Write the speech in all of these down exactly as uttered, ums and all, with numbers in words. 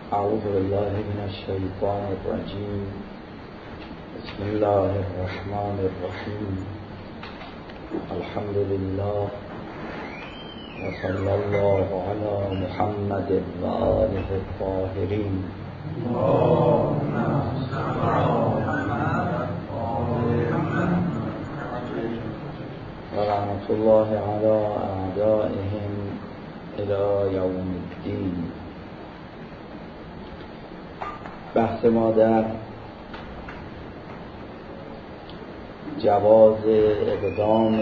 اعوذ بالله من الشیطان الرجیم. بسم الله الرحمن الرحیم. الحمد لله و صلی الله علی محمد و آله الطاهرین. و رحمت الله علی اعدائهم الی یوم الدین. بحث ما در جواز اقدام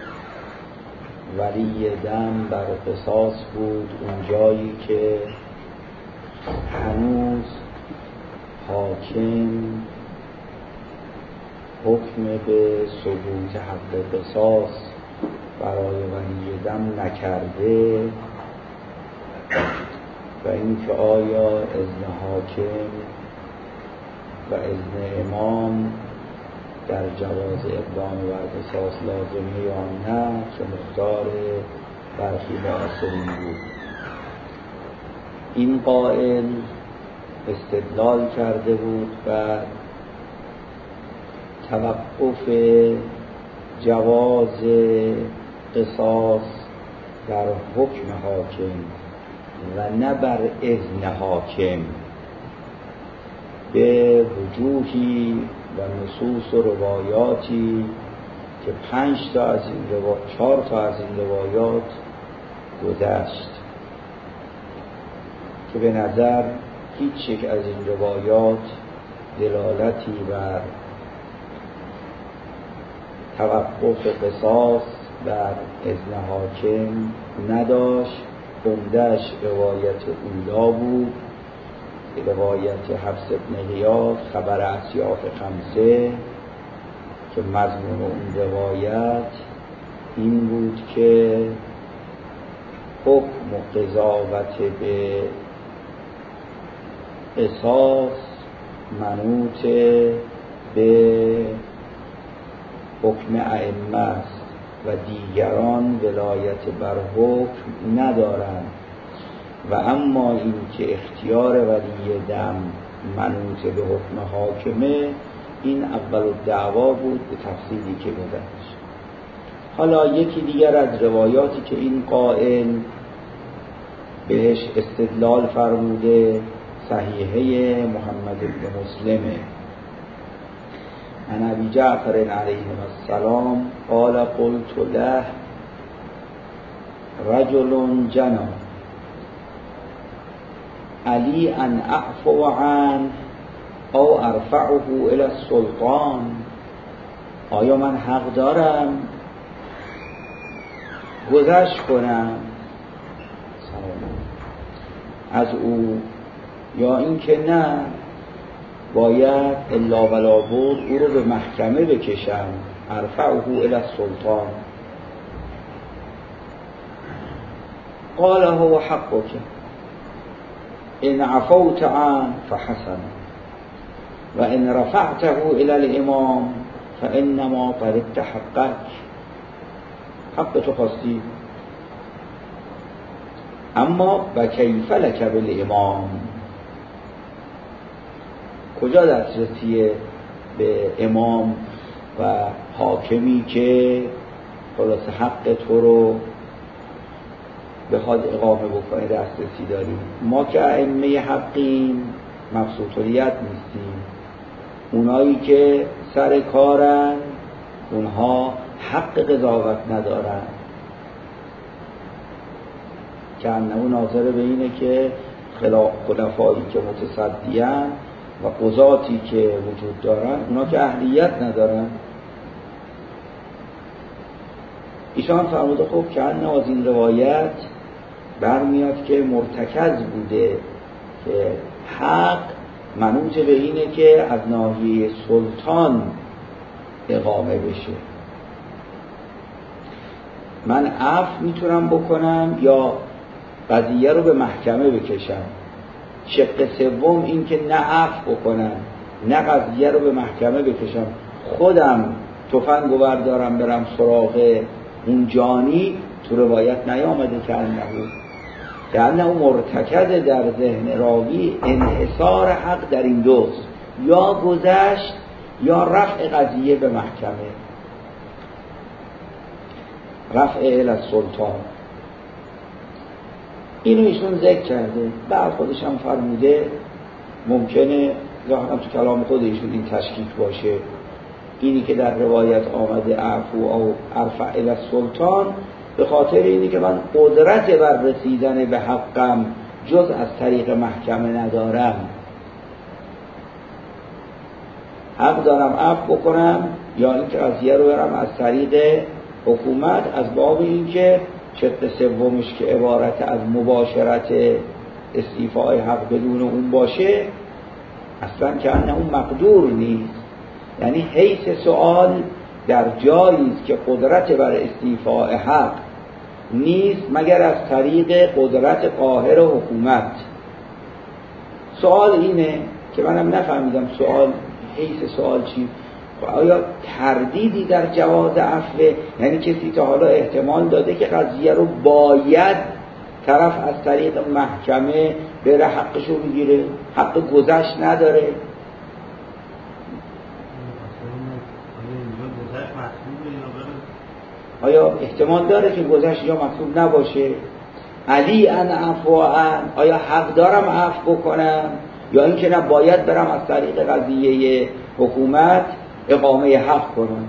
ولی دم بر قصاص بود، اون جایی که هنوز حاکم حکم به ثبوت حق قصاص برای ولی دم نکرده و اینکه آیا اذن حاکم و اذن امام در جواز اقدام بر قصاص لازمه یا نه، که مختار برخی معاصرین بود. این قائل استدلال کرده بود و توقف جواز قصاص در حکم حاکم و نه بر اذن حاکم به وجوهی و نصوص و روایاتی که پنج تا از این روایات چهار تا از این روایات گذشت که به نظر هیچ یک از این روایات دلالتی بر توقف قصاص بر اذن حاکم نداشت. عمده‌اش روایت اولا بود، روایت حفص بن غیاث خبر اصیاف خمسه، که مضمون اون روایت این بود که حکم و قضاوت به قصاص منوط به حکم ائمه است و دیگران ولایت بر حکم ندارند، و اما این که اختیار ولی دم منوط به حکم حاکمه، این اول الدعوا بود به تفصیلی که گذشت. حالا یکی دیگر از روایاتی که این قائل بهش استدلال فرموده صحیحه محمد بن مسلمه. عن ابی جعفر علیه السلام قال قلت له رجل جنا علی ان اعفو عنه او ارفعه الى السلطان. آیا من حق دارم گذشت کنم از او، یا اینکه نه باید الا ولا بود او رو به محکمه بکشم؟ ارفعه الى السلطان. قال هو حقك ان عفوت عنه فحسن و ان رفعته الى الامام فانما طلبت حقك. حق تو خواستی، اما و کیف لک بالامام، کجا دسترسی به امام و حاکمی که خلاص حق تو رو بخواد اقامه بکنه دسترسی داریم؟ ما که ائمه حقیم مبسوطیت نیستیم، اونایی که سر کارن اونها حق قضاوت ندارن، که انه ناظر به اینه که خلفایی که متصدیان و قضاتی که وجود دارن اونا که اهلیت ندارن. ایشان فرموده خب که انه از این روایت برمیاد که مرتکز بوده که حق منوط به اینه که از ناحیه سلطان اقامه بشه. من عفو میتونم بکنم یا قضیه رو به محکمه بکشم. شق سوم این که نه عفو بکنم نه قضیه رو به محکمه بکشم، خودم تفنگ و بردارم برم سراغ اون جانی، تو روایت نیامده که انه که انه مرتکز در ذهن راوی انحصار حق در این دوست، یا گذشت یا رفع قضیه به محکمه، رفع الی السلطان. اینو ایشون ذکر کرده، بعد خودش هم فرموده ممکنه ظاهرا تو کلام خود ایشون این تشکیک باشه، اینی که در روایت آمده عفو او ارفع الی السلطان به خاطر اینی که من قدرت بر رسیدن به حقم جز از طریق محکمه ندارم، حق دارم عفو بکنم یا اینکه قضیه رو برم از طریق حکومت، از باب اینکه شق سومش که عبارت از مباشرت استیفای حق بدون اون باشه اصلا که انه اون مقدور نیست، یعنی حیث سؤال در جایی است که قدرت بر استیفای حق نیست مگر از طریق قدرت قاهر و حکومت. سؤال اینه که منم نفهمیدم سؤال حیث سؤال چی، آیا تردیدی در جواز عفو؟ یعنی کسی تا حالا احتمال داده که قضیه رو باید طرف از طریق محکمه بره حقشو بگیره، حق گذشت نداره؟ آیا احتمال داره که گذشت یا مطلوب نباشه؟ علی ان عفو ان، آیا حق دارم عفو بکنم یا اینکه نه باید برم از طریق قضیه حکومت اقامه حق کنم؟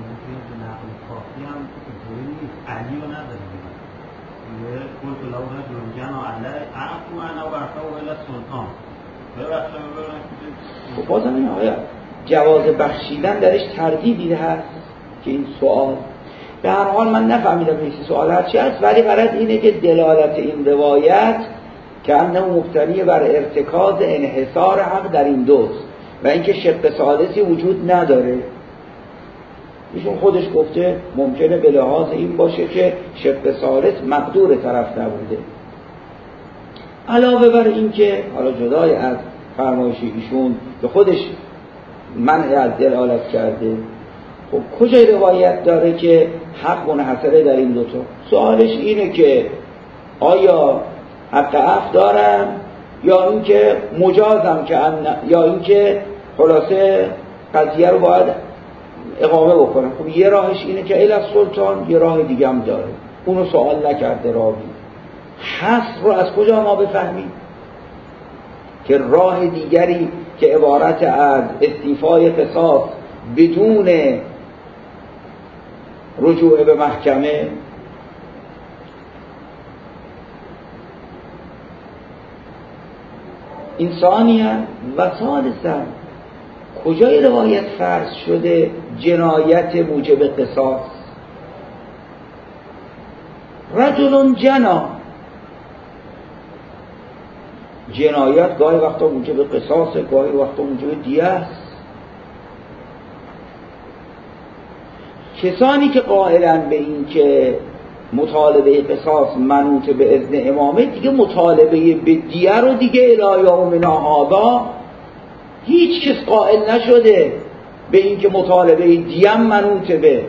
خب بازم این آیا جواز بخشیدن درش تردیدی هست که این سوال؟ به هر حال من نفهمیدم این سوال هر چی هست، ولی غرض اینه که دلالت این روایت که انه مبتنی بر ارتکاز انحصار حق در این دوست و اینکه شق ثالثی وجود نداره. ایشون خودش گفته ممکنه به لحاظ این باشه که شق ثالث مقدور طرف نبوده. علاوه بر این که حالا جدای از فرمایش ایشون به خودش منع از دلالت کرده، خب کجای روایت داره که حق منحصره در این دوتا؟ سوالش اینه که آیا حق عفو دارم یا اینکه مجازم که یا اینکه خلاصه قضیه رو باید اقامه بکنم. خب یه راهش اینه که الی السلطان، یه راه دیگه هم داره، اونو سوال نکرده راوی. حصر رو از کجا ما بفهمیم که راه دیگری که عبارت از استیفای قصاص بدون رجوع به محکمه؟ این ثانیاً و ثالثاً کجای روایت فرض شده جنایت موجب قصاص؟ رجل جنا، جنایت گاهی وقتا موجب قصاص، گاهی وقتا موجب دیه است. کسانی که قائلن به این که مطالبه قصاص منوط به اذن امامه، دیگه مطالبه به دیه رو دیگه الی یومنا هذا هیچ کس قائل نشده به این که مطالبه دیه منوط به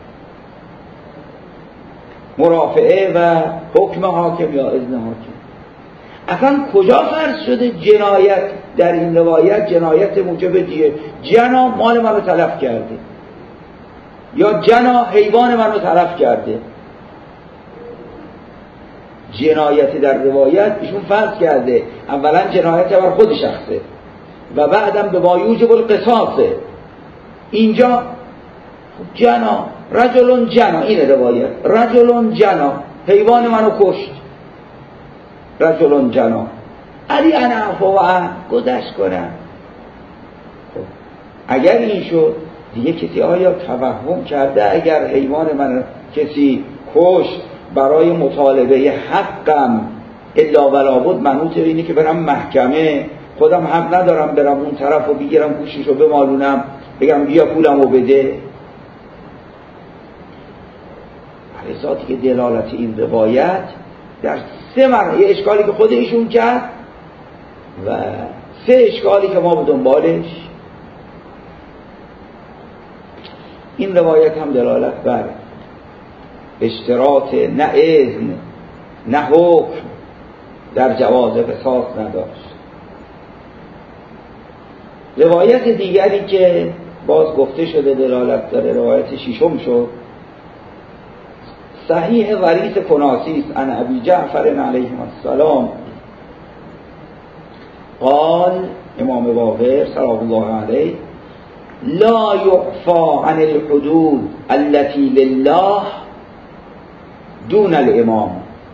مرافعه و حکم حاکم یا اذن حاکم. اصلا کجا فرض شده جنایت در این روایت جنایت موجب دیه؟ جنا مال منو تلف کرده یا جنا حیوان منو تلف کرده. جنایتی در روایت ایشون فرض کرده اولا جنایت بر خود شخصه و بعدم به ما یوجب القصاصه. اینجا جنا، رجلون جنا، این روایت رجلون جنا، حیوان منو کشت، رجلون جنا، علی انا عفو عنه، گذشت کنم. خب اگر این شد دیگه کسی آیا توهم کرده اگر حیوان من کسی کشت برای مطالبه حقم الا ولا بد منوط به اینه که برم محکمه، خودم حق ندارم برم اون طرف رو بگیرم گوشش رو بمالونم بگم بیا پولم رو بده؟ ذاتی که دلالت این روایت در سه مرحله، اشکالی که خود ایشون کرد و سه اشکالی که ما به دنبالش، این روایت هم دلالت بر اشتراط نه اذن نه حکم در جواز قصاص نداشت. روایت دیگری که باز گفته شده دلالت داره، روایت ششم شد، صحیح وریث کناسی است، عن ابی جعفر علیه السلام قال، امام باقر سلام الله علیه، لا یعفى عن الحدود التي لله دون الامام.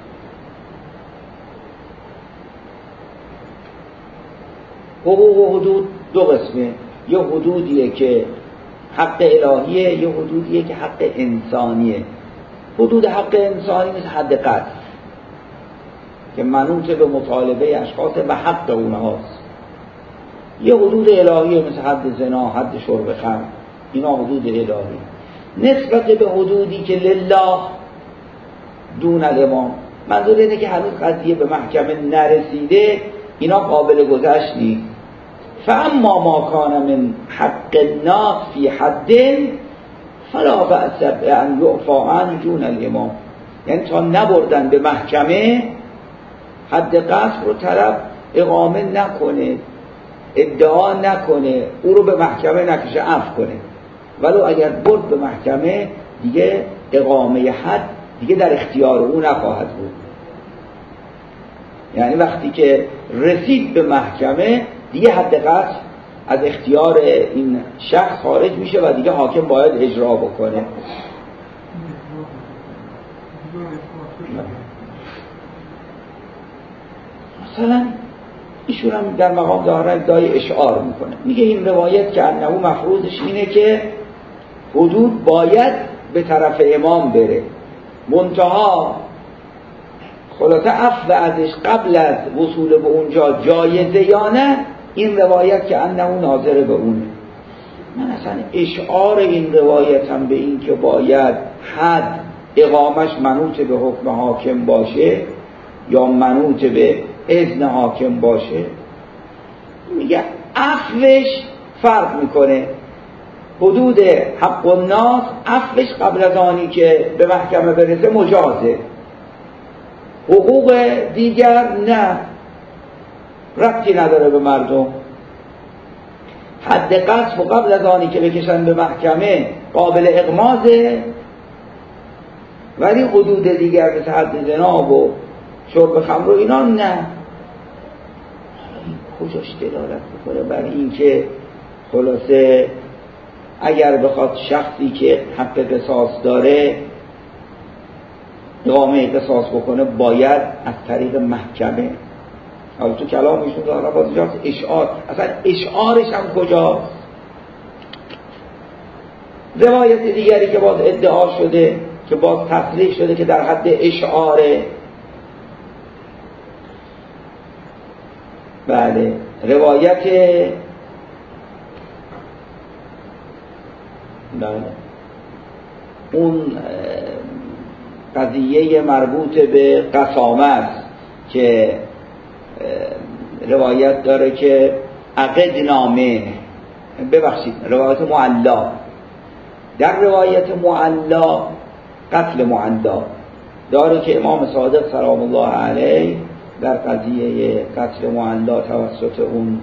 حقوق و حدود دو قسمه، یه حدودیه که حق الهیه، یه حدودیه که حق انسانیه. حدود حق انسانی مثل حد قتل که منوط به مطالبه اشخاص و حق اونهاست. یه حدود الهیه مثل حد زنا، حد شرب خمر، اینا حدود الهی. نسبت به حدودی که لله دون الامام، منظور اینه که هنوز قضیه به محکمه نرسیده، اینا قابل گذشت نیست. فاما ما کان من حق الناس فی حد فلا بأس بأن یعفى عنه دون الامام. یعنی تا نبردن به محکمه حد قصد رو طرف اقامه نکنه، ادعا نکنه، او رو به محکمه نکشه، عفو کنه. ولو اگر برد به محکمه دیگه اقامه حد دیگه در اختیار او نخواهد بود. یعنی وقتی که رسید به محکمه دیگه حد قصد از اختیار این شخص خارج میشه و دیگه حاکم باید اجرا بکنه. مثلا ایشون هم در مقام داره ادعای اشعار میکنه، میگه این روایت که انه مفروضش اینه که حدود باید به طرف امام بره، منتها خلاصه عفو ازش قبل از وصول به اونجا جایزه یا نه، این روایت که انه ناظر به اونه. من اصلا اشعار این روایت هم به این که باید حد اقامش منوط به حکم حاکم باشه یا منوط به اذن حاکم باشه، میگه عفوش فرق میکنه. حدود حق الناس عفوش قبل از آنی که به محکمه برسه مجازه، حقوق دیگر نه، ربطی نداره به مردم. حد قذف و قبل از آنی که بکشن به محکمه قابل اغماضه، ولی حدود دیگر مثل حد زنا و شرب خمر و اینا نه. کجاش دلالت میکنه بر این که خلاصه اگر بخواد شخصی که حق قصاص داره اقامه قصاص بکنه باید از طریق محکمه. حالا تو کلامشون داره باز جاست اشعار، اصلا اشعارش هم کجاست؟ روایت دیگری که باز ادعا شده که باز تصریح شده که در حد اشعاره، بله، روایت بله اون قضیه مربوط به قسامه است که روایت داره که عقد نامه، ببخشید روایت معلا، در روایت معلا قتل معلا داره که امام صادق سلام الله علیه در قضیه قتل معلا توسط اون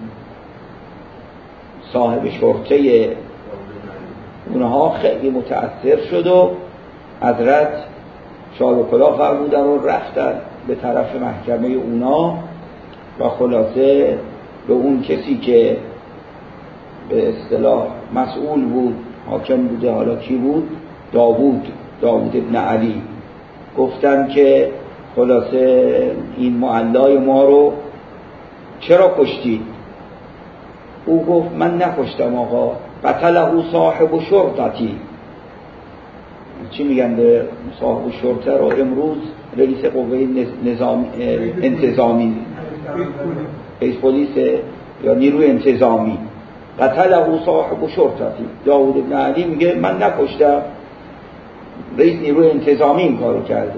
صاحب شرطه اونها خیلی متأثر شد و حضرت شال و کلاه فرمودن و رفتن به طرف محکمه اونا و خلاصه به اون کسی که به اصطلاح مسئول بود، حاکم بوده، حالا کی بود؟ داوود داوود ابن علی، گفتن که خلاصه این معلای ما رو چرا کشتید؟ او گفت من نکشتم آقا، قتله صاحب شرطتی. چی میگن به صاحب شرطه رو امروز رئیس قوه نظام انتظامی، رئیس پلیس یا نیروی انتظامی، قتله صاحب شرطتی. داوود بن علی میگه من نکشتم، رئیس نیروی انتظامی این کارو کرده.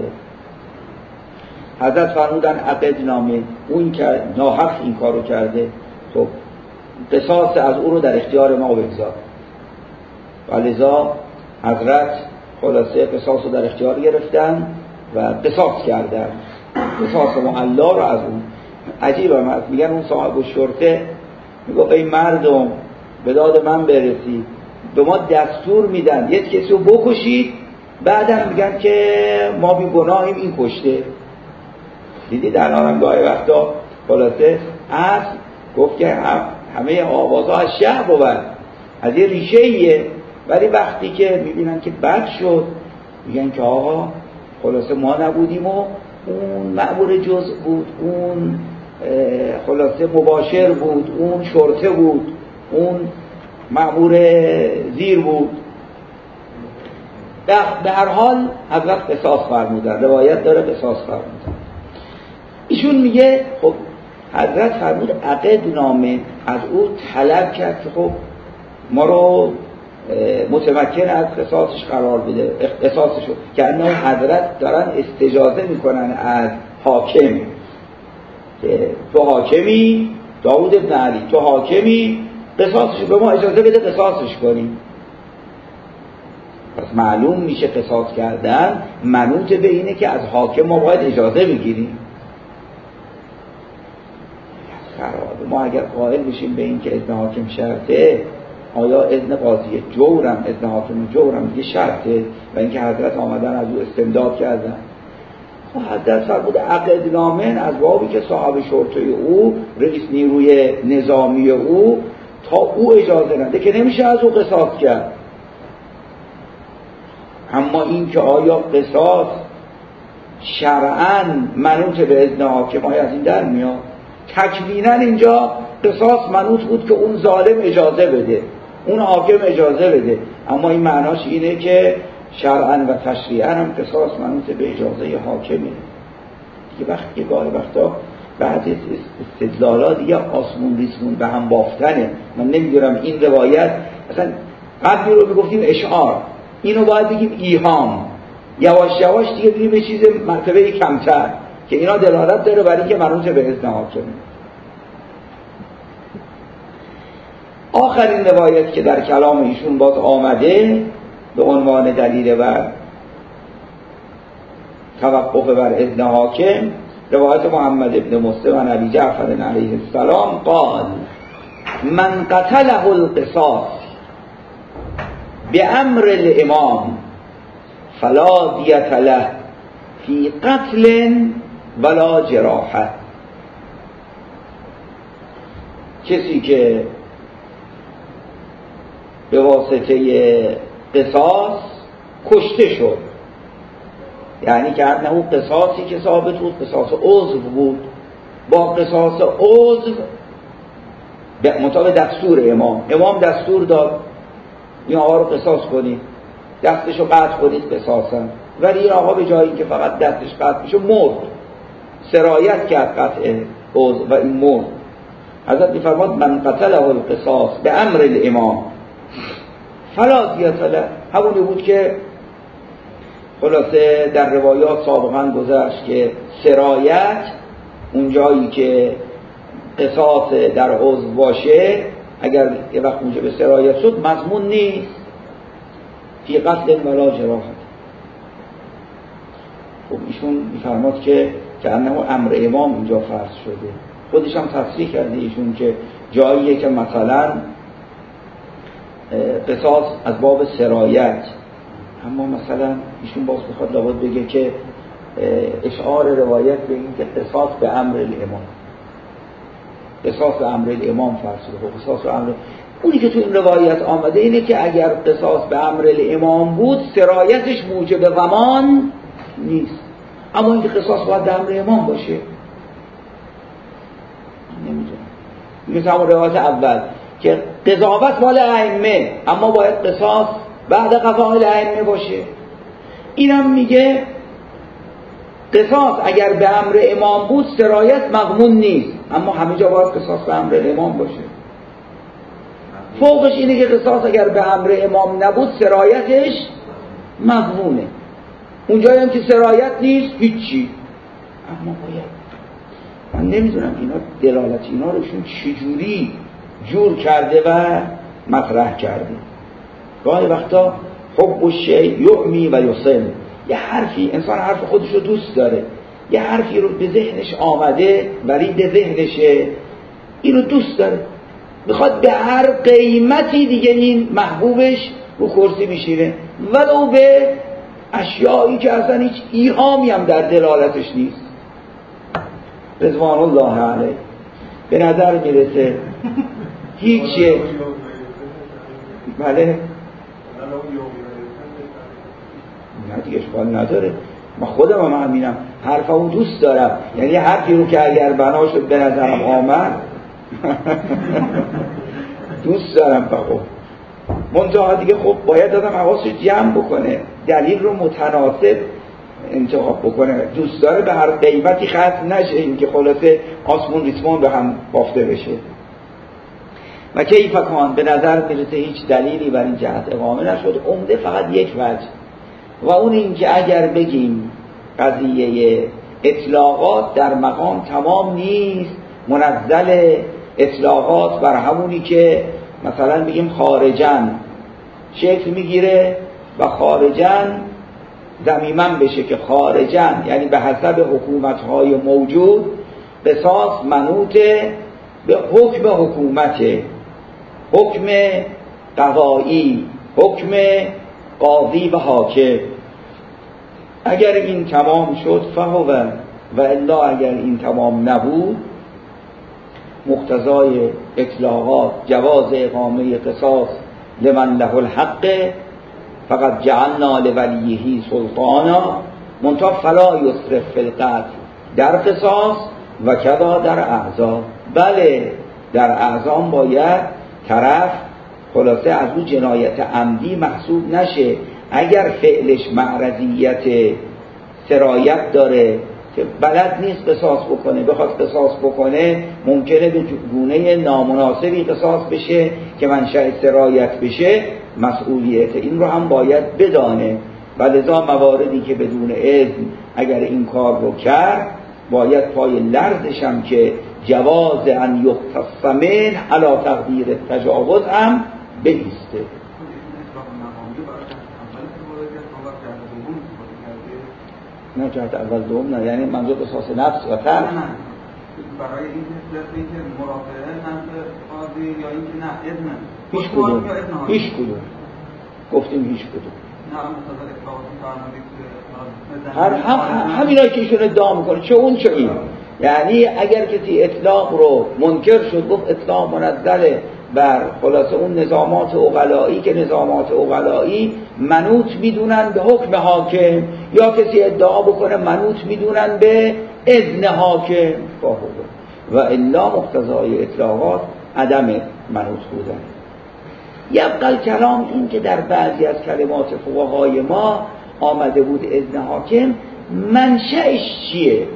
حضرت فرمودن عقد نامه، اون که ناحق این کارو کرده، خب قصاص از او رو در اختیار ما بگذار. ولذا حضرت خلاصه قصاص رو در اختیار گرفتن و قصاص کردن. قصاص معلا رو از اون عجیبه. میگن اون صاحب الشرطه میگه ای مردم به داد من برسید، به ما دستور میدن یک کسی رو بکشید، بعدم میگن که ما بی گناهیم این کشته. دیدید الان هم گاهی وقتا خلاصه اصل گفت که همه آوازها از شهر بود، از یه ریشه ایه، ولی وقتی که میبینن که بد شد میگن که آقا خلاصه ما نبودیم و اون مأمور جزء بود، اون خلاصه مباشر بود، اون شرطه بود، اون مأمور زیر بود. به هر حال حضرت قصاص فرمودن، روایت داره قصاص فرمودن. ایشون میگه خب حضرت فرمود عقد نامه از او طلب کرد که خب ما رو متمکن از قصاصش قرار بده، قصاصش رو که انه حضرت دارن استجازه میکنن از حاکم که تو حاکمی، داود ابن علی تو حاکمی، قصاصش به ما اجازه بده قصاصش کنیم. پس معلوم میشه قصاص کردن منوط به اینه که از حاکم ما باید اجازه بگیریم. ما اگر قائل بشیم به این که اذن حاکم شرطه، آیا اذن قاضی جورم، اذن حاکم جورم دیگه شرطه؟ و اینکه حضرت آمدن از او استمداد کردن. خب حضرت فرمود عقد نامه از بابی که صاحب شرطه او، رئیس نیروی نظامی او، تا او اجازه نده که نمیشه از او قصاص کرد. اما این که آیا قصاص شرعاً منوط به اذن حاکم، آیا از این در میاد؟ تکویناً اینجا قصاص منوط بود که اون ظالم اجازه بده، اون حاکم اجازه بده، اما این معناش اینه که شرعاً و تشریعاً هم قصاص منوط به اجازه حاکمه دیگه. وقتی که گاهی وقتا بعد استدلالات دیگه آسمون ریسمون به هم بافتنه. من نمیدونم این روایت اصلا قبلی رو میگفتیم اشعار، اینو باید بگیم ایهام، یواش یواش دیگه بریم به چیز مرتبه کمتر که اینا دلالت داره برای اینکه منوط به اذن حاکمه. آخرین روایت که در کلام ایشون باز آمده به عنوان دلیل بر توقف بر اذن حاکم، روایت محمد ابن مسلم عن ابی جعفر علیه السلام قال من قتله القصاص بأمر الامام فلا دیت له فی قتل ولا جراحه. کسی که به واسطه قصاص کشته شد، یعنی که انه قصاصی که ثابت بود قصاص عضو بود، با قصاص عضو به مطابق دستور امام، امام دستور داد این آقا رو قصاص کنید، دستش رو قطع کنید قصاصا، ولی این آقا به جایی که فقط دستش قطع میشه مرد، سرایت کرد قطع عضو و این مرد. حضرت میفرماد من قتله القصاص به امر الامام فلا دیت له. همونی بود که خلاصه در روایات سابقا گذشت که سرایت اون جایی که قصاص در عضو باشه اگر یه وقت اونجا به سرایت شد مضمون نیست فی قتل ولا جراحت. خب ایشون میفرماد که که انه امر امام اینجا فرض شده. خودش هم تصریح کرده ایشون که جاییه که مثلا قصاص از باب سرایت، اما مثلا ایشون باز بخواد لابد بگه که اشعار روایت به این که قصاص به امر الامام، قصاص به امر الامام فرض شده. قصاص به امر اونی که تو این روایت آمده اینه که اگر قصاص به امر الامام بود سرایتش موجب ضمان نیست، اما اینکه قصاص باید به امر امام باشه نمیدونم. مثل همون روایت اول که قضاوت مال ائمه اما باید قصاص بعد قضای ائمه باشه، اینم میگه قصاص اگر به امر امام بود سرایت مضمون نیست، اما همه جا باید قصاص به امر امام باشه. فوقش اینه که قصاص اگر به امر امام نبود سرایتش مضمونه، اونجایی هم که سرایت نیست هیچی. اما باید من نمیدونم اینا دلالت اینا روشون چجوری جور کرده و مطرح کرده. گاهی وقتا حب الشیء یعمی و یصم، یه حرفی انسان حرف خودش رو دوست داره، یه حرفی رو به ذهنش آمده، ورید ذهنشه، این رو دوست داره، میخواد به هر قیمتی دیگه این محبوبش رو کرسی بشینه، ولو به اشیایی که اصلا هیچ ایهامی هم در دلالتش نیست. رضوان الله علیه به نظر میرسه هیچ بله نه دیگه اشکال نداره، من خودم هم همینم، حرفمو دوست دارم، یعنی حرفی رو که اگر بنا شد به نظرم آمد دوست دارم. بخور منتها دیگه خب باید آدم حواسش جمع بکنه، دلیل رو متناسب انتخاب بکنه، دوست داره به هر قیمتی ختم نشه، این که خلاصه آسمون ریسمون به هم بافته بشه. و کیف کان به نظر میرسه هیچ دلیلی بر این جهت اقامه نشد، عمده فقط یک وجه، و اون این که اگر بگیم قضیه اطلاقات در مقام تمام نیست، منزل اطلاقات بر همونی که مثلا بگیم خارجن شکل میگیره و خارجن ضمیماً بشه که خارجن یعنی به حسب حکومت‌های موجود قصاص منوط به حکم حکومت، حکم قضایی، حکم قاضی و حاکم. اگر این تمام شد فهو و الا اگر این تمام نبود، مقتضای اطلاقات جواز اقامه قصاص لمن له الحق فقط جعلنا لولیه سلطانا منتها فلا یسرف فی القتل در قصاص و کذا در اعضا. بله در اعضا باید طرف خلاصه از او جنایت عمدی محسوب نشه، اگر فعلش معرضیت سرایت داره که بلد نیست قصاص بکنه، بخواد قصاص بکنه ممکنه به گونه نامناسبی قصاص بشه که منشأ سرایت بشه، مسئولیت این رو هم باید بدانه. و لذا مواردی که بدون اذن اگر این کار رو کرد باید پای لرزش هم که جواز ان یختص منه علی تقدیر تجاوز هم بایسته. نه جهت اول دوم نه، یعنی منظور قصاص نفس و تر برای این حسرت این که مرافعه نفس قاضی یا این که نه اذن هیچ کدوم هیچ کدوم گفتیم هیچ کدوم هر هم همینایی که ایشون ادعا میکنه چه اون چه این، یعنی اگر کسی اطلاق رو منکر شد گفت اطلاق منزله بر خلاصه اون نظامات عقلایی که نظامات عقلایی منوط میدونن به حکم حاکم، یا کسی ادعا بکنه منوط میدونن به اذن حاکم و الا مقتضای اطلاقات عدم منوط بودن. یبقى کلام این که در بعضی از کلمات فقهای ما آمده بود اذن حاکم، منشأش چیه؟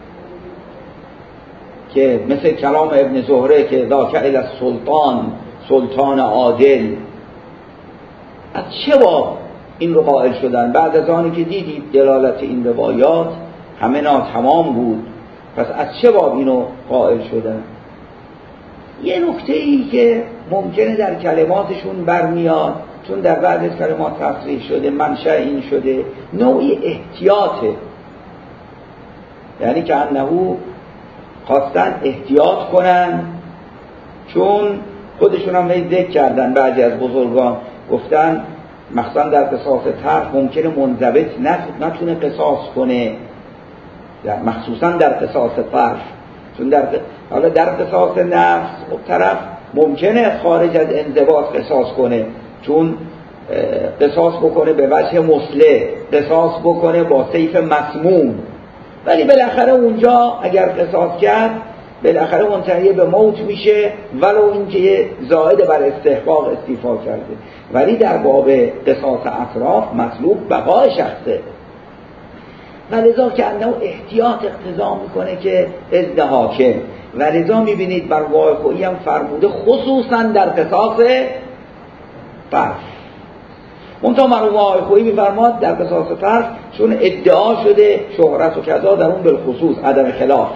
که مثل کلام ابن زهره که ذاک الی السلطان سلطان عادل، از چه باب این رو قائل شدن؟ بعد از آنی که دیدید دلالت این روایات همه ناتمام بود، پس از چه باب اینو قائل شدن؟ یه نکته ای که ممکنه در کلماتشون برمیاد، چون در بعض از کلمات تصریح شده منشأ این شده، نوعی احتیاطه، یعنی که انهو خواستن احتیاط کنن، چون خودشون هم ذکر کردن بعضی از بزرگان گفتن مخصوصا در قصاص طرف ممکنه منضبط نتونه قصاص کنه، مخصوصا در قصاص طرف، چون در حالا در قصاص نفس طرف ممکنه خارج از انضباط قصاص کنه، چون قصاص بکنه به وجه مصلح، قصاص بکنه با سیف مسموم، ولی بالاخره اونجا اگر قصاص کرد بالاخره منتهی به موت میشه، ولو اینکه زائد بر استحقاق استیفا کرده. ولی در باب قصاص اطراف مطلوب بقای شخصه، ولذا که انه احتیاط اقتضا میکنه که اذن حاکم، ولذا میبینید بر واقعی هم فرموده خصوصا در قصاص طرف. منتها مرحوم واقعی میفرماد در قصاص طرف چون ادعا شده شهرت و کذا در اون بالخصوص عدم خلاف.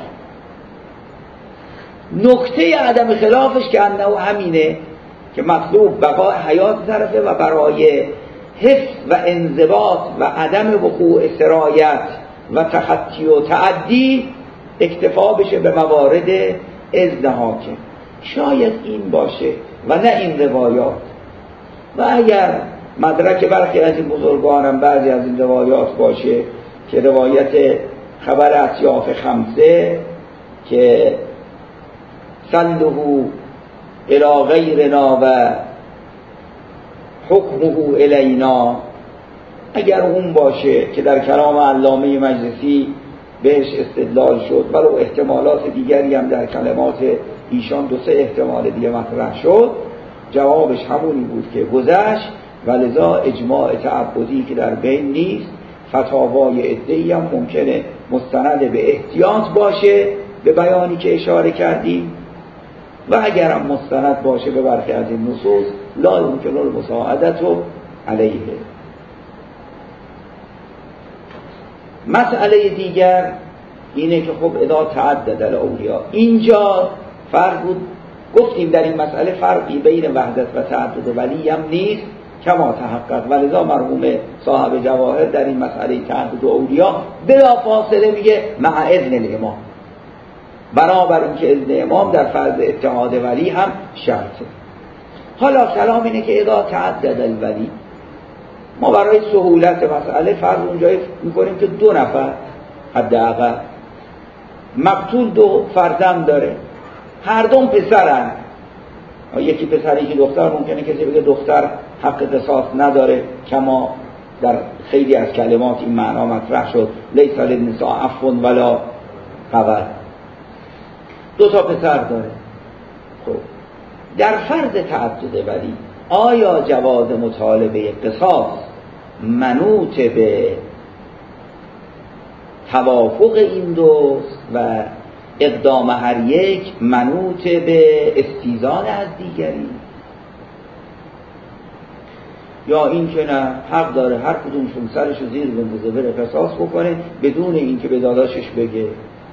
نکته عدم خلافش که انه همینه که مطلوب بقای حیات طرفه و برای حفظ و انضباط و عدم وقوع سرایت و تخطی و تعدی اکتفا بشه به موارد اذن حاکم. شاید این باشه و نه این روایات. و اگر مدرک برخی از این بزرگانم بعضی از این روایات باشه که روایت خبر اطیاف خمسه که سلوه الی غیرنا و حکمه الینا، اگر اون باشه که در کلام علامه مجلسی بهش استدلال شد ولو احتمالات دیگری هم در کلمات ایشان دو سه احتمال دیگه مطرح شد، جوابش همونی بود که گذشت و لذا اجماع تعبدی که در بین نیست. فتاوای عده‌ای هم ممکنه مستند به احتیاط باشه به بیانی که اشاره کردیم و اگر هم مستند باشه به برخی از این نصوص لا یمکن المساعدت علیه. مسئله دیگر اینه که خب اذا تعدد الاولیاء، اینجا فرق بود گفتیم در این مسئله فرقی بین وحدت و تعدد ولی هم نیست کما تحقق، ولذا مرحوم صاحب جواهر در این مسئله تعدد اولیاء بلا فاصله میگه مع اذن الامام، بنابر اینکه اذن امام در فرض اتحاد ولی هم شرطه. حالا کلام اینه که اذا تعدد الولی، ما برای سهولت مسئله فرض اونجایی میکنیم که دو نفر حداقل مقتول دو فرزند داره، هر دو پسرن، یکی پسر یکی دختر، ممکنه کسی بگه دختر حق قصاص نداره کما در خیلی از کلمات این معنا مطرح شد لیس للنساء عفو ولا قبل، دو تا پسر داره. خب در فرض تعدد ولی آیا جواز مطالبه قصاص منوط به توافق این دوست و اقدام هر یک منوط به استیزان از دیگری، یا این که نه حق داره هر کدومشون سرشو زیر بندازه بره قصاص بکنه بدون این که به داداشش بگه؟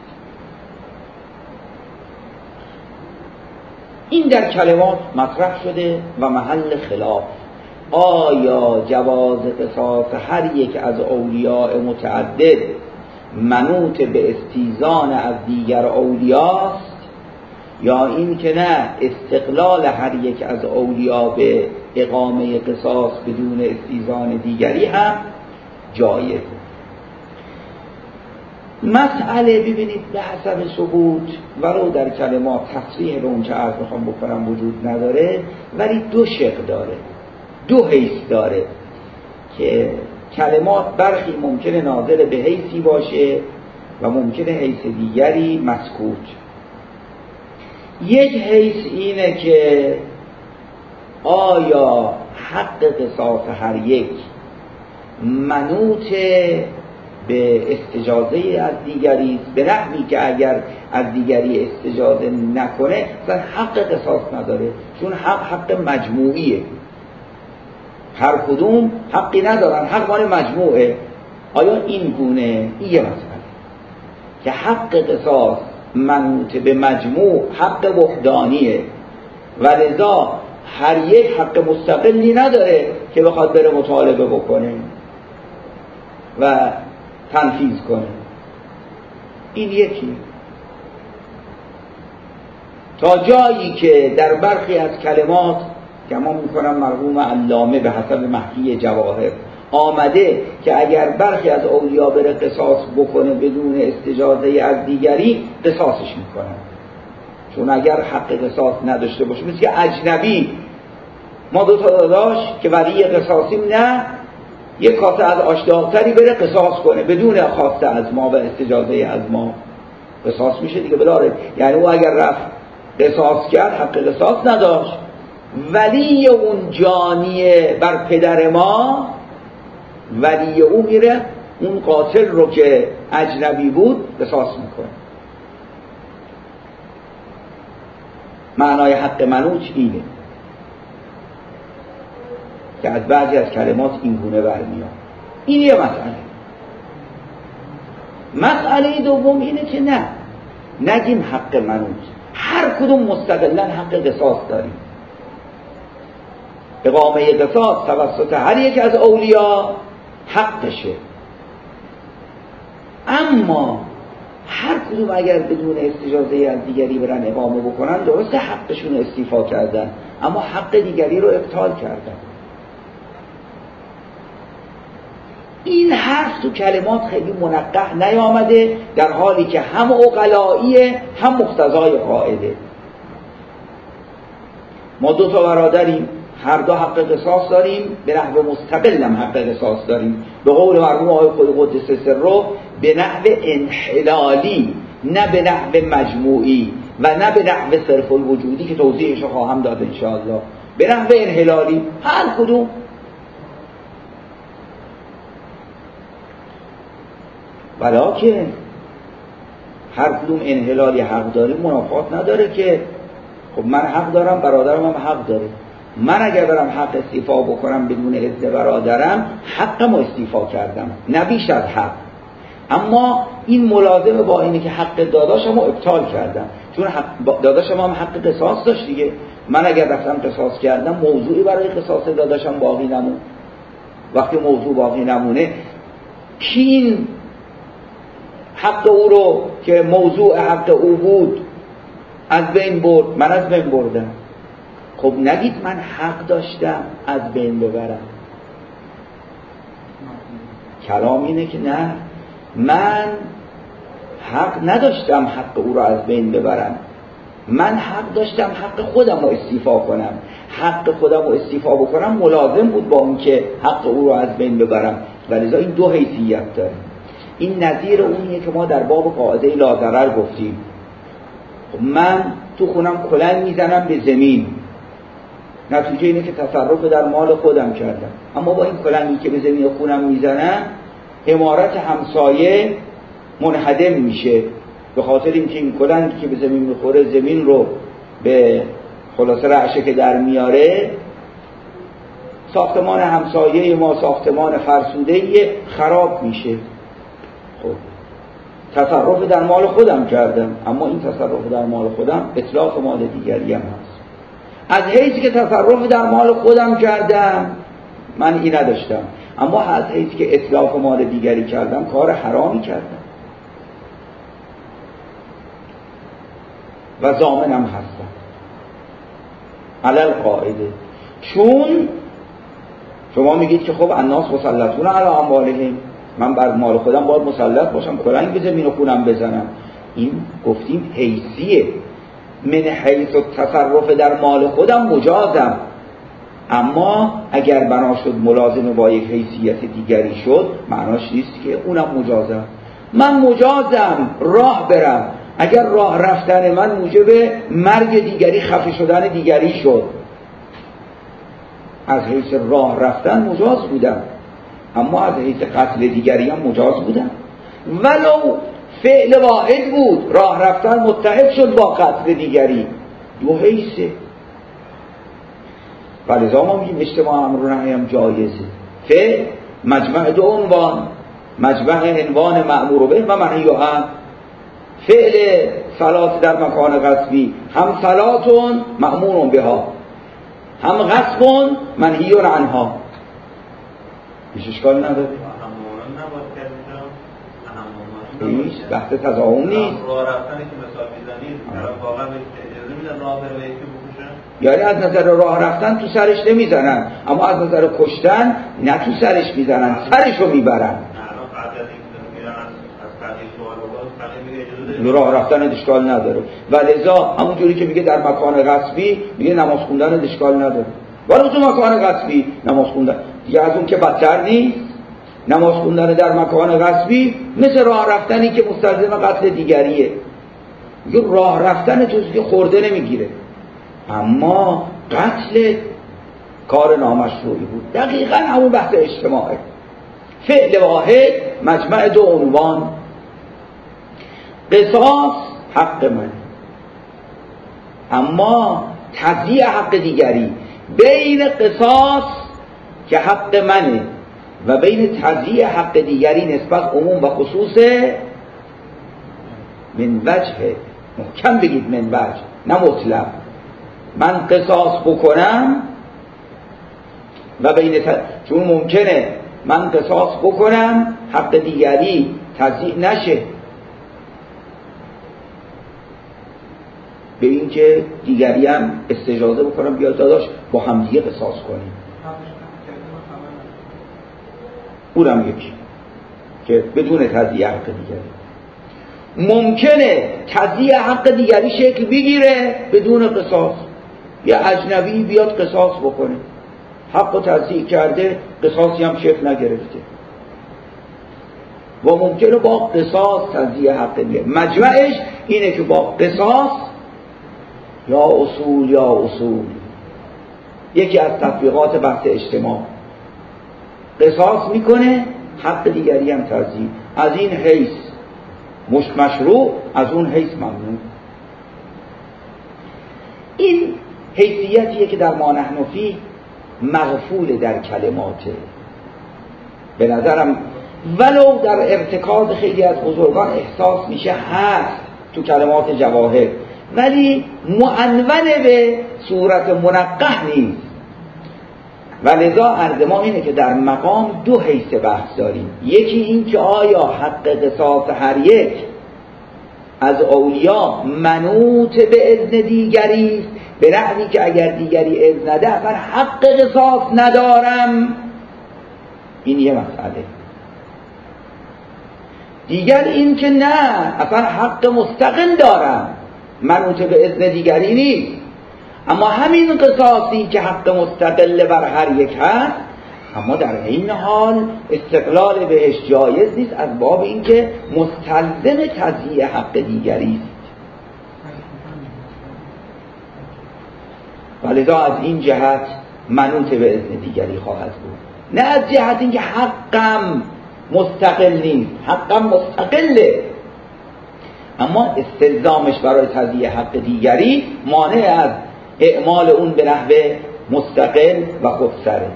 این در کلمات مطرح شده و محل خلاف. آیا جواز قصاص هر یک از اولیاء متعدد منوط به استیزان از دیگر اولیاست، یا این که نه استقلال هر یک از اولیاء به اقامه قصاص بدون استیزان دیگری هم جایز؟ مسئله ببینید به حسب ثبوت ولو در کلمات تصریح به اون چه عرض میخوام بکنم وجود نداره، ولی دو شق داره، دو حیث داره که کلمات برخی ممکنه ناظر به حیثی باشه و ممکنه حیث دیگری مسکوت. یک حیث اینه که آیا حق قصاص هر یک منوط به استجازه از دیگری است، به نحوی که اگر از دیگری استجازه نکنه مثلا حق قصاص نداره، چون حق حق مجموعیه، هر کدوم حقی ندارن، حق مال مجموعه. آیا این گونه؟ این یه مسئله که حق قصاص منوط به مجموع حق وحدانیه و لذا هر یک حق مستقلی نداره که بخواد بره مطالبه بکنه و تنفیذ کنه. این یکی. تا جایی که در برخی از کلمات گمان میکنم مرحوم علامه به حسب محکی جواهر آمده که اگر برخی از اولیاء بره قصاص بکنه بدون استجازه از دیگری قصاصش میکنن، چون اگر حق قصاص نداشته باشه مثل که اجنبی ما دو تا داداش که ولی قصاصیم نه یک کاسه از آش داغتری بره قصاص کنه بدون خواسته از ما و استجازه از ما، قصاص میشه دیگه بلاره. یعنی او اگر رفت قصاص کرد حق قصاص نداشت، ولی اون جانیه بر پدر ما، ولی او میره اون قاتل رو که اجنبی بود قصاص میکنه. معنای حق منوط اینه که از بعضی از کلمات این گونه برمیاد. این یه مسئله. مسئله دوم اینه که نه نگیم حق منوط، هر کدوم مستقلاً حق قصاص داریم. اقامه قصاص توسط هر یک از اولیاء حقشه، اما هر کدوم اگر بدون استجازه از دیگری برن اقامه بکنن، درسته حقشون رو استیفا کردن اما حق دیگری رو ابطال کردن. این حرف تو کلمات خیلی منقح نیامده، در حالی که هم عقلاییه هم مقتضای قاعده. ما دو تا برادریم، هر دو حق قصاص داریم، به نحو مستقل هم حق قصاص داریم. به قول مرحوم آقای خود قدس سره به نحو انحلالی، نه به نحو مجموعی و نه به نحو صرف الوجودی که توضیحش رو خواهم داد انشاءالله. به نحو انحلالی هر کدوم. ولیکن هر کدوم انحلالی حق داره منافات نداره که خب من حق دارم، برادرم هم حق داره. من اگر برم حق استیفا بکنم بدون اذن برادرم، حقم رو استیفا کردم، نه بیش از حق. اما این ملازمه با اینه که حق داداشم رو ابطال کردم، چون حق داداشم هم حق قصاص داشت دیگه. من اگر رفتم قصاص کردم، موضوعی برای قصاص داداشم باقی نمون. وقتی موضوع باقی نمونه، کی حق او رو که موضوع حق او بود از بین برد؟ من از بین بردم. خب نگید من حق داشتم از بین ببرم. کلام اینه که نه، من حق نداشتم حق او رو از بین ببرم. من حق داشتم حق خودم رو استیفا کنم. حق خودم رو استیفا بکنم ملازم بود با اون که حق او رو از بین ببرم. ولذا این دو حیثیت داره. این نظیر اونیه که ما در باب قاعده لاضرر گفتیم. من تو خونم کلنگ میزنم به زمین، نتیجه اینه که تصرف در مال خودم کردم، اما با این کلنگی که به زمین خونم میزنم عمارت همسایه منهدم میشه، به خاطر اینکه این کلنگی که به زمین میخوره زمین رو به خلاصه رعشه که در میاره، ساختمان همسایه ما ساختمان فرسوده‌ای خراب میشه. خب تصرف در مال خودم کردم، اما این تصرف در مال خودم اتلاف مال دیگری هم هست. از حیثی که تصرف در مال خودم کردم من این نداشتم، اما از حیثی که اتلاف مال دیگری کردم کار حرامی کردم و ضامنم هستم علل قاعده. چون شما میگید که خب الناس مسلطون علی اموالهم، من بر مال خودم باید مسلط باشم، کلنگ به زمین و خونم بزنم. این گفتیم حیثیه، من حیث و تصرف در مال خودم مجازم، اما اگر بنا شد ملازم با یک حیثیت دیگری شد، معناش نیست که اونم مجازم. من مجازم راه برم، اگر راه رفتن من موجب مرگ دیگری، خفه شدن دیگری شد، از حیث راه رفتن مجاز بودم، اما از حیث قتل دیگری هم مجاز بودم. ولو فعل واحد بود، راه رفتن متحد شد با قتل دیگری، دو حیثه. ولذا ما میگیم اجتماع امر و نهی هم جایزه. فعل مجمع دو عنوان، مجمع عنوان مأمور به و منهی عنه. فعل صلات در مکان غصبی هم صلاتون مأمور بها، هم غصبون منهی عنها. هیچ اشکال نداره، هیچ بحث تضاهم نیست. راه رفتنی که مثال میزنید واقعا اجازه میدن راه بره و یکی بکشن؟ یعنی از نظر راه رفتن تو سرش نمیزنن، اما از نظر کشتن نه تو سرش میزنن، سرشو میبرن. راه رفتن اشکال نداره. ولذا همونجوری که میگه در مکان غصبی، میگه نماز خوندن اشکال نداره. ولی تو مکان غصبی نماز خوندن دیگه از اون که بدتر نیست. نماز خوندن در مکان غصبی مثل راه رفتنی که مستلزم قتل دیگریه. میگه راه رفتن توی که خورده نمیگیره، اما قتل کار نامشروعی بود. دقیقاً همون بحث اجتماعه. فعل واحد مجمع دو عنوان. قصاص حق من، اما تضییع حق دیگری. بین قصاص که حق منه و بین تضییع حق دیگری نسبت عموم و خصوص من وجه، محکم بگید من وجه نه مطلق. من قصاص بکنم و بین ت... چون ممکنه من قصاص بکنم حق دیگری تضییع نشه به این که دیگری هم استجازه بکنم بیا داداش با همدیگه قصاص کنیم. اونم یکی که بدون تضییع حق دیگری. ممکنه تضییع حق دیگری شکل بگیره بدون قصاص، یه اجنبی بیاد قصاص بکنه، حق و تضییع کرده، قصاصی هم شکل نگرفته، و ممکنه با قصاص تضییع حق دیگری. مجمعش اینه که با قصاص یا اصول یا اصول، یکی از تطبیقات بحث اجتماع، قصاص میکنه حق دیگری هم تضییع، از این حیث مشروع، از اون حیث ممنوع. این حیثیتیه که در ما نحن فیه مغفول در کلماته به نظرم، ولو در ارتکاز خیلی از بزرگان احساس میشه هست تو کلمات جواهر، ولی معنون به صورت منقح نیست. و لذا عرض ما اینه که در مقام دو حیث بحث داریم، یکی این که آیا حق قصاص هر یک از اولیاء منوط به اذن دیگری است، به نحوی که اگر دیگری اذن نده اصلا حق قصاص ندارم، این یه مسئله. دیگر این که نه، اصلا حق مستقل دارم، منوط به اذن دیگری نیست، اما همین قصاصی که حق مستقل بر هر یک هست، اما در این حال استقلال بهش جایز نیست از باب این که مستلزم تضییع حق دیگری است. ولذا از این جهت منوط به اذن دیگری خواهد بود، نه از جهت اینکه حقم مستقل نیست. حقم مستقله، اما استلزامش برای تضییع حق دیگری مانع از اعمال اون به نحو مستقل و خودسره.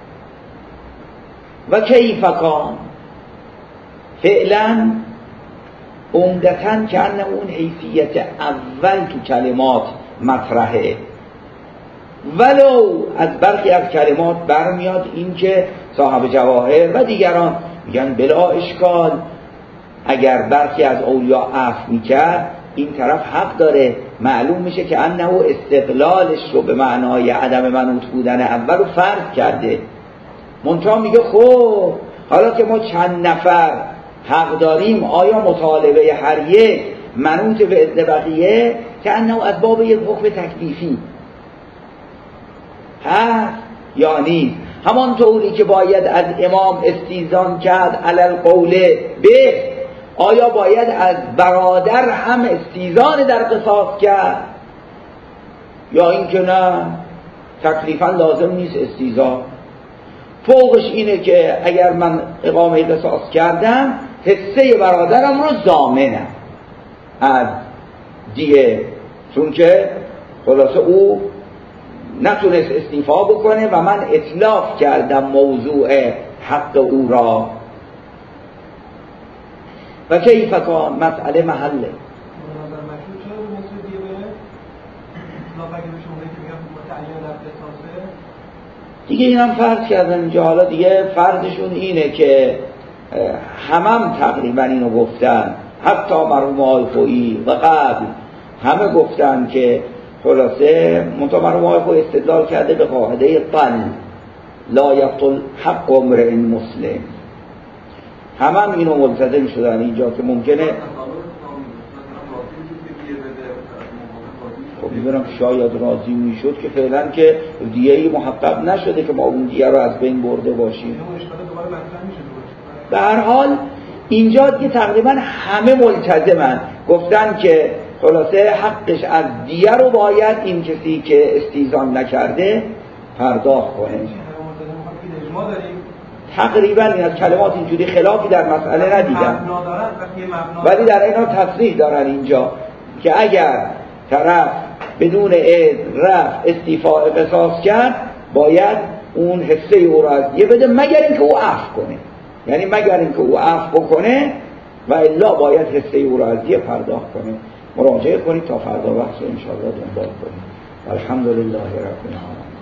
و کیف کان، فعلا عمدتاً که انه اون حیثیت اول تو کلمات مطرحه، ولو از برخی از کلمات برمیاد این که صاحب جواهر و دیگران میگن بلا اشکال، اگر برخی از اولیاء عفو میکرد این طرف حق داره، معلوم میشه که انه استقلالش رو به معنای عدم منوط بودن اول رو فرض کرده. منتها میگه خب حالا که ما چند نفر حق داریم، آیا مطالبه هر یک منوط به اذن بقیه که انه از باب یک حکم تکلیفی هست یا نیست؟ همان طوری که باید از امام استیزان کرد علل قول به، آیا باید از برادر هم استیزان در قصاص کرد یا اینکه نه تکلیفاً لازم نیست استیزان؟ فوقش اینه که اگر من اقامه قصاص کردم حصه برادرم رو ضامنم از دیگه، چون که خلاصه او نتونست استیفا بکنه و من اتلاف کردم موضوع حق او را. و کیف کان، مسئله محله. دیگه این هم فرض کردن اینجا، حالا دیگه فرضشون اینه که همم تقریبا اینو گفتن، حتی مرحوم آقای خویی و قبل همه گفتن که خلاصه منطقه مرحوم آقای خویی استدلال کرده به قاعده قل لا یقتل حق امرئ مسلم، همه هم اینو ملتزم شدن اینجا که ممکنه. خب میبینم شاید راضی میشد که فعلا که دیگه محقق نشده که ما اون دیگه رو از بین برده باشیم. به هر حال اینجا که تقریبا همه ملتزمن، گفتن که خلاصه حقش از دیگه رو باید این کسی که استیزان نکرده پرداخت کنه. تقریبا این از کلمات اینجوری خلافی در مسئله ندیدم، ولی در اینا تصریح دارن اینجا که اگر طرف بدون اذن رفت استیفاء قصاص کرد باید اون حصه او را از دیگه بده، مگر اینکه او عفو کنه، یعنی مگر اینکه او عفو بکنه و الا باید حصه او را از دیگه پرداخت کنه. مراجعه کنید تا فردا بحث رو انشاءالله دنبال کنید. الحمدلله رب العالمین.